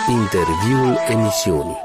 Interviul emisiunii.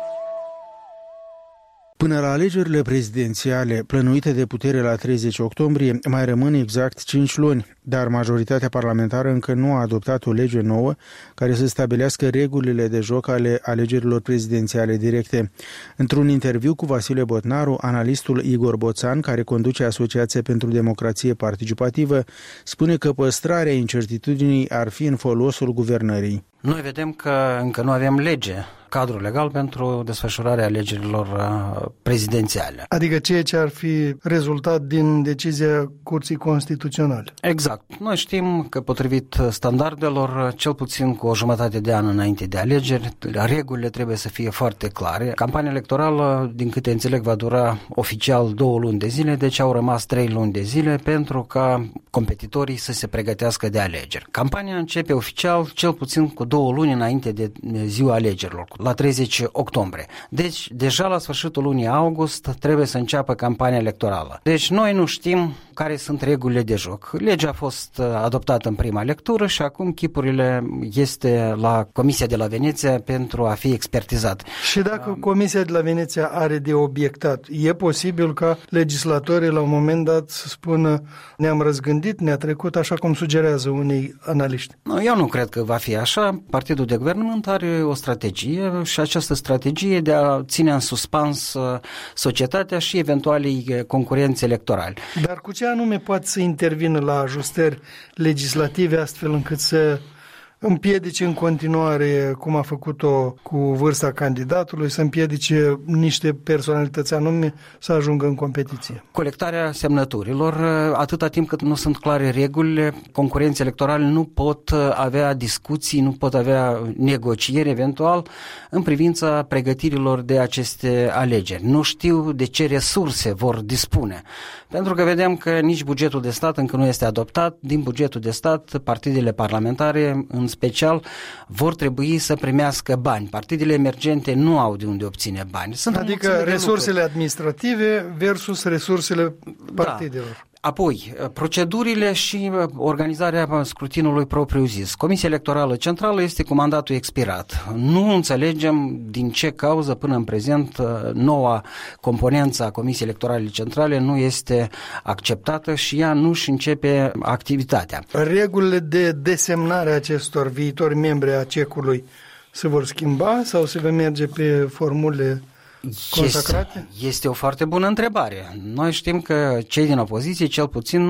Până la alegerile prezidențiale plănuite de putere la 30 octombrie, mai rămân exact 5 luni, dar majoritatea parlamentară încă nu a adoptat o lege nouă care să stabilească regulile de joc ale alegerilor prezidențiale directe. Într-un interviu cu Vasile Botnaru, analistul Igor Boțan, care conduce Asociația pentru Democrație Participativă, spune că păstrarea incertitudinii ar fi în folosul guvernării. Noi vedem că încă nu avem lege, cadru legal pentru desfășurarea alegerilor prezidențiale. Adică ceea ce ar fi rezultat din decizia Curții Constituționale. Exact. Noi știm că potrivit standardelor, cel puțin cu o jumătate de an înainte de alegeri, regulile trebuie să fie foarte clare. Campania electorală, din câte înțeleg, va dura oficial 2 luni de zile, deci au rămas 3 luni de zile pentru ca competitorii să se pregătească de alegeri. Campania începe oficial cel puțin cu 2 luni înainte de ziua alegerilor, la 30 octombrie. Deci, deja la sfârșitul lunii august trebuie să înceapă campania electorală. Deci, noi nu știm care sunt regulile de joc. Legea a fost adoptată în prima lectură și acum chipurile este la Comisia de la Veneția pentru a fi expertizat. Și dacă Comisia de la Veneția are de obiectat, e posibil ca legislatorii la un moment dat să spună ne-am răzgândit, ne-a trecut, așa cum sugerează unii analiști? Eu nu cred că va fi așa. Partidul de guvernământ are o strategie și această strategie de a ține în suspans societatea și eventualii concurenți electorali. Dar cu ce anume poate să intervină la ajustări legislative astfel încât să împiedice în continuare, cum a făcut-o cu vârsta candidatului, să împiedice niște personalități anume să ajungă în competiție? Colectarea semnăturilor, atâta timp cât nu sunt clare regulile, concurenții electorali nu pot avea discuții, nu pot avea negocieri eventual în privința pregătirilor de aceste alegeri. Nu știu de ce resurse vor dispune, pentru că vedem că nici bugetul de stat încă nu este adoptat. Din bugetul de stat, partidele parlamentare, în special, vor trebui să primească bani. Partidele emergente nu au de unde obține bani. Adică resursele administrative versus resursele partidelor. Da. Apoi, procedurile și organizarea scrutinului propriu-zis. Comisia Electorală Centrală este cu mandatul expirat. Nu înțelegem din ce cauză până în prezent noua componență a Comisiei Electorale Centrale nu este acceptată și ea nu își începe activitatea. Regulile de desemnare a acestor viitori membri a CEC-ului se vor schimba sau se va merge pe formule consacrate? Este o foarte bună întrebare. Noi știm că cei din opoziție, cel puțin,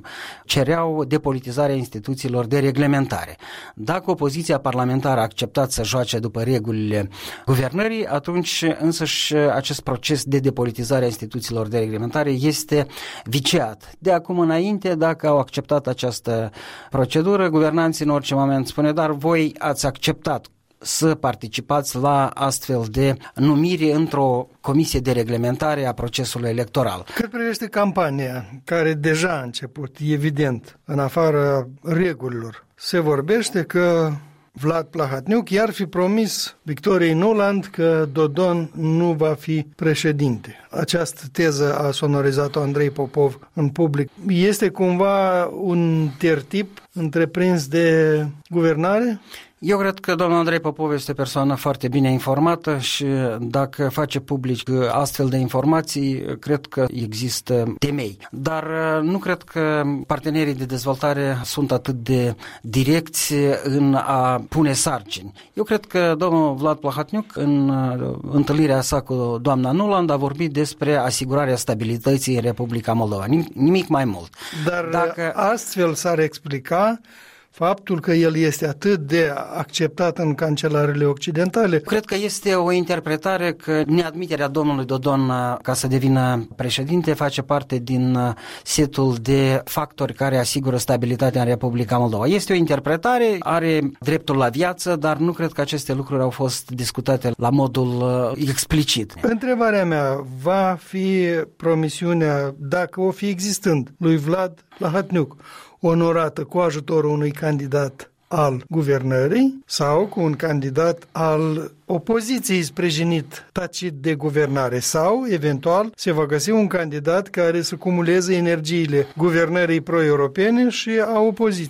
cereau depolitizarea instituțiilor de reglementare. Dacă opoziția parlamentară a acceptat să joace după regulile guvernării, atunci însăși acest proces de depolitizare a instituțiilor de reglementare este viciat. De acum înainte, dacă au acceptat această procedură, guvernanții în orice moment spune, dar voi ați acceptat să participați la astfel de numiri într-o comisie de reglementare a procesului electoral. Cât privește campania, care deja a început, evident, în afara regulilor, se vorbește că Vlad Plahotniuc i-ar fi promis Victoriei Nuland că Dodon nu va fi președinte. Această teză a sonorizat-o Andrei Popov în public. Este cumva un tertip întreprins de guvernare? Eu cred că domnul Andrei Popov este o persoană foarte bine informată și dacă face public astfel de informații, cred că există temei. Dar nu cred că partenerii de dezvoltare sunt atât de direcți în a pune sarcini. Eu cred că domnul Vlad Plahotniuc, în întâlnirea sa cu doamna Nuland, a vorbit despre asigurarea stabilității în Republica Moldova. Nimic mai mult. Dar astfel s-ar explica faptul că el este atât de acceptat în cancelarele occidentale. Cred că este o interpretare că neadmiterea domnului Dodon ca să devină președinte face parte din setul de factori care asigură stabilitatea în Republica Moldova. Este o interpretare, are dreptul la viață, dar nu cred că aceste lucruri au fost discutate la modul explicit. Întrebarea mea, va fi promisiunea, dacă o fi existând, lui Vlad Plahotniuc, onorată cu ajutorul unui candidat al guvernării sau cu un candidat al opoziției sprijinit tacit de guvernare sau, eventual, se va găsi un candidat care să cumuleze energiile guvernării pro-europene și a opoziției?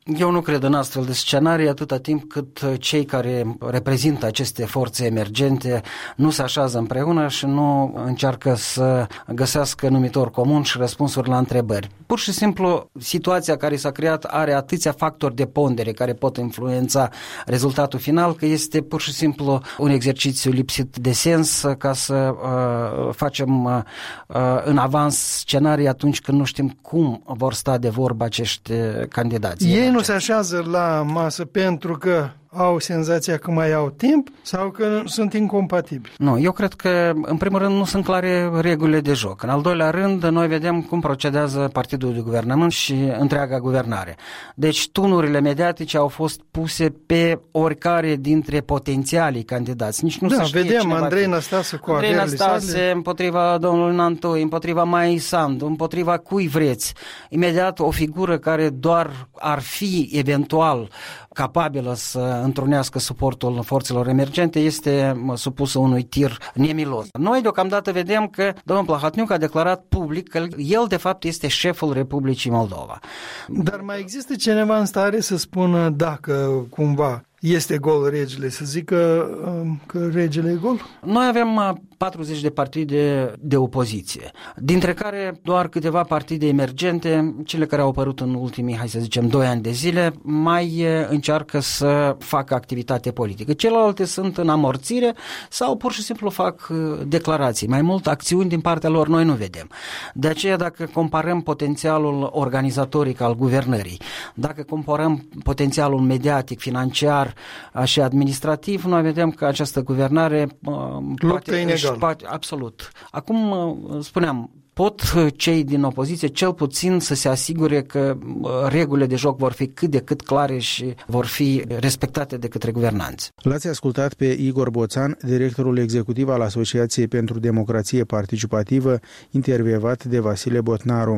Eu nu cred în astfel de scenarii atâta timp cât cei care reprezintă aceste forțe emergente nu se așează împreună și nu încearcă să găsească numitor comun și răspunsuri la întrebări. Pur și simplu, situația care s-a creat are atâția factori de pondere care pot influența rezultatul final, că este pur și simplu un exercițiu lipsit de sens ca să facem în avans scenarii atunci când nu știm cum vor sta de vorbă acești candidați. Ei nu se așează la masă pentru că au senzația că mai au timp sau că sunt incompatibili? Nu, eu cred că, în primul rând, nu sunt clare regulile de joc. În al doilea rând, noi vedem cum procedează partidul de guvernământ și întreaga guvernare. Deci, tunurile mediatice au fost puse pe oricare dintre potențialii candidați. Nici nu se știe vedem Andrei Năstase cu Andrei Năstase împotriva domnului Nantoi, împotriva Maii Sandu, împotriva cui vreți. Imediat o figură care doar ar fi eventual capabilă să întrunească suportul forțelor emergente este supusă unui tir nemilos. Noi deocamdată vedem că domnul Plahatniuc a declarat public că el de fapt este șeful Republicii Moldova. Dar mai există cineva în stare să spună dacă cumva este gol regele, să zică că regele e gol? Noi avem 40 de partide de opoziție, dintre care doar câteva partide emergente, cele care au apărut în ultimii, 2 ani de zile, mai încearcă să facă activitate politică. Celelalte sunt în amorțire sau pur și simplu fac declarații. Mai mult, acțiuni din partea lor noi nu vedem. De aceea, dacă comparăm potențialul organizatoric al guvernării, dacă comparăm potențialul mediatic, financiar și administrativ, noi vedem că această guvernare absolut. Acum, spuneam, pot cei din opoziție cel puțin să se asigure că regulile de joc vor fi cât de cât clare și vor fi respectate de către guvernanți. L-ați ascultat pe Igor Boțan, directorul executiv al Asociației pentru Democrație Participativă, intervievat de Vasile Botnaru.